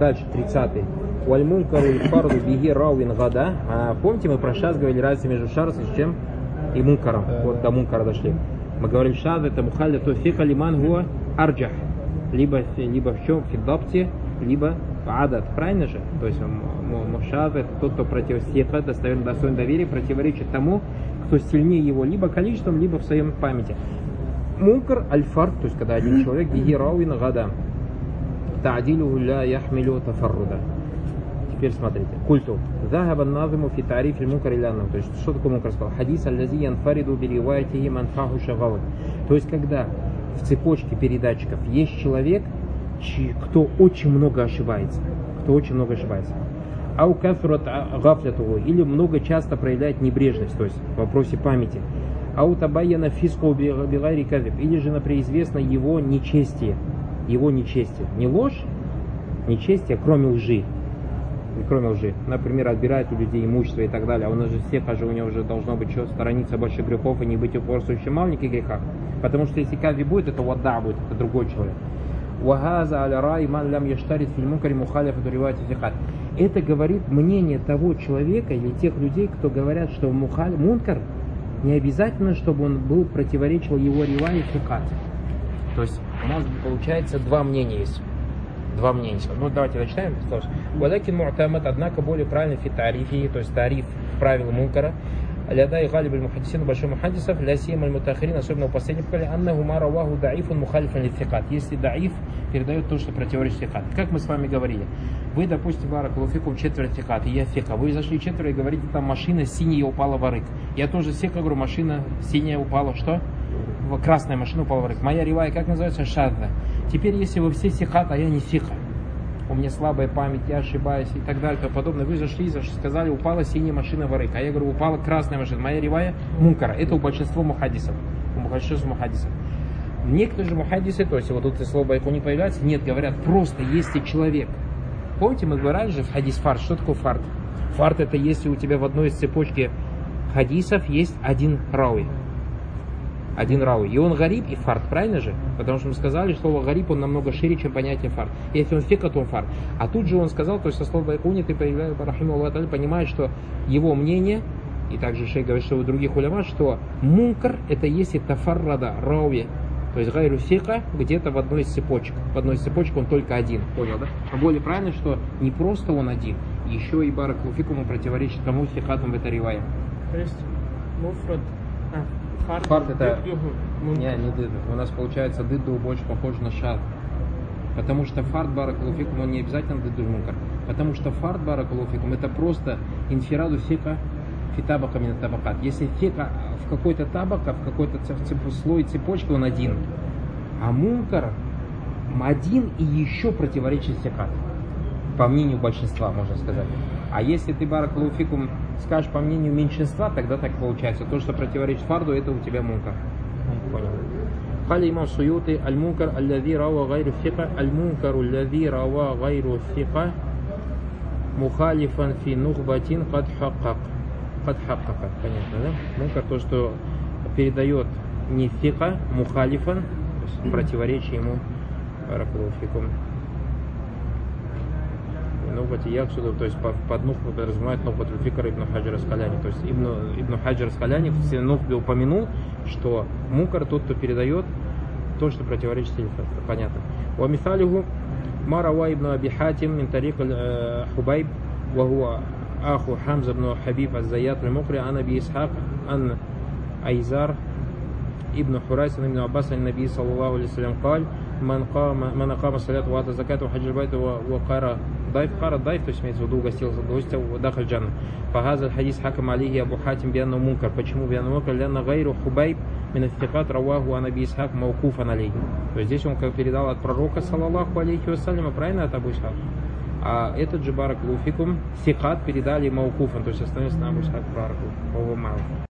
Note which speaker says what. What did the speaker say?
Speaker 1: Дальше, 30-й. Вальмункару и фарду биги рауин гада. Помните, мы про шаз говорили разницу между шарс и чем? И мункаром. Вот до мункара дошли. Мы говорим, шаз это мухалля, то фика лиман гуа арджах. Либо в чем? В фиддапте, либо в адат. Правильно же? То есть шаз это тот, кто против сиха, достоин доверия, противоречит тому, кто сильнее его либо количеством, либо в своем памяти. Мункар аль-фард, то есть когда один человек биги рауин гада. Та'дилуху ля яхмилю тафарруда. Теперь смотрите. Культу. Захаба назиму фи тариф аль-мункар иляннам. То есть, что такое мункар сказал? Хадис аль-лази янфариду биривайтихи манфаху шагават. То есть, когда в цепочке передатчиков есть человек, кто очень много ошибается. Ау кафрат гафлятуху. Или много часто проявляет небрежность, то есть в вопросе памяти. Ау табайяна фиску бигайри казиб. Или же, например, известно его нечестие. Не ложь, нечестие, кроме лжи. Например, отбирает у людей имущество и так далее. А у нас же всех, у него уже должно быть что, сторониться больших грехов и не быть упорствующим в маленьких грехах. Потому что если кази будет, это вада будет, это другой человек. Это говорит мнение того человека или тех людей, кто говорят, что мункар не обязательно, чтобы он противоречил его ривай и фикат. То есть у нас получается два мнения есть. Ну давайте начинаем. Валякин му'тамад, однако более правильно фи тарифи, то есть тариф правил мункара. Лядай галиб аль-мухаддисин, большой мухаддисов, ля сиям аль-мутахирин, особенно у последних поколений, аннаху ма раваху даифун мухалифан лификат. Если даиф передает то, что противоречит фикат. Как мы с вами говорили, вы, допустим, баракалуфикум четверть фикат, и я фика. Вы зашли четверо и говорите, там машина синяя упала в арык. Я тоже фика говорю, машина синяя упала, что? Красная машина упала в арык. Моя ривая, как называется? Шадда. Теперь, если вы все сихат, а я не фика, у меня слабая память, я ошибаюсь и так далее, и тому подобное. Вы зашли, сказали, упала синяя машина в арык. А я говорю, упала красная машина. Моя ривая мункара. Это у большинства мухаддисов. Некоторые же мухаддисы, то есть вот тут слово байку не появляется, нет, говорят, просто если человек. Помните, мы говорили же в хадис фард. Что такое фард? Фард это если у тебя в одной из цепочки хадисов есть один рауи. И он гариб и фард, правильно же? Потому что мы сказали, что слово гариб, он намного шире, чем понятие фард. Если он фика, то он фард. А тут же он сказал, то есть со слова байкуни ты понимаешь, что его мнение, и также шейх говорит, что у других уляма, что мункар это если тафаррада, рауи, то есть гайру фика где-то в одной из цепочек. В одной из цепочек он только один. Понял, да? А более правильно, что не просто он один, еще и баракалуфикуму противоречит тому фикатум в этой ривае.
Speaker 2: То есть муфрад.
Speaker 1: Фард это не дыду. У нас получается дыду больше похож на шад. Потому что фард баракалуфикум он не обязательно дыду мункар. Потому что фард баракалуфикум это просто инфираду фика фитабака мина табакат. Если фика в какой-то табака, в какой-то слой цепочки он один. А мункар один и еще противоречит фикат. По мнению большинства, можно сказать. А если ты баракалуфикум скажешь по мнению меньшинства, тогда так получается. То, что противоречит фарду, это у тебя мункар. Понял. Халя имам Суюти, аль-мункар аль-лави рава гайру фика, аль-мункару аль-лави рава гайру фика, мухалифан фи нухбатин кад хаккак. Понятно, да? Мункар то, что передает не фика, мухалифан, то есть противоречие ему баракалуфикум. То есть под нух подразумевает нух фикра ибн Хаджар ас-Скаляни. То есть ибн Хаджар ас-Скаляни в нухбе упомянул, что мункар тот, кто передает то, что противоречит фикра. Понятно. Ва мисалиху ма рава ибн Аби Хатим мин тарик Хубайб ва хуа аху Хамза ибн Хабиб аз-Заят аль-Мукри ан Аби Исхак ан Айзар ибн Хурайс ибн Аббас ан-Наби саллаллаху алейхи ва саллям قال من أقام الصلاة وآتى الزكاة وحج البيت وقرأ ضيف, то есть имеется в виду угостил гостя дахаль джанна. Фагаза хадис хакам алейхи Абу Хатим бианну мункар. Почему бианну мункар? Лянна гайру хубайб мин аттикат раваху ан Аби Исхак маукуфан алейхи. То есть здесь он как передал от пророка саллаллаху алейхи вассаляма, правильно, от Абу Исхак. А этот же баракалуфикум сикат передали маукуфан, то есть остановился на Абу Исхак пророку.